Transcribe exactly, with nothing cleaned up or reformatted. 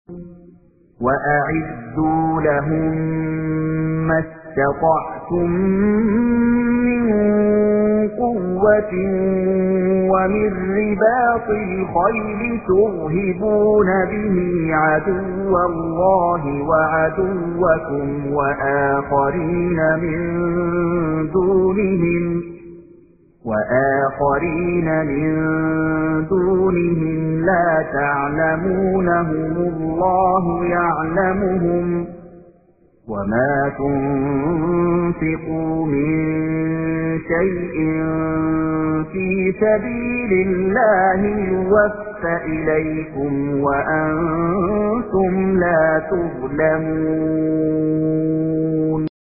وأعدوا لهم ما استطعتم من قوة ومن رباط الخيل ترهبون به عدو الله وعدوكم وآخرين من دونهم وآخرين من دونهم لا تعلمونهم الله يعلمهم وما تنفقوا من شيء في سبيل الله يوفى إليكم وأنتم لا تظلمون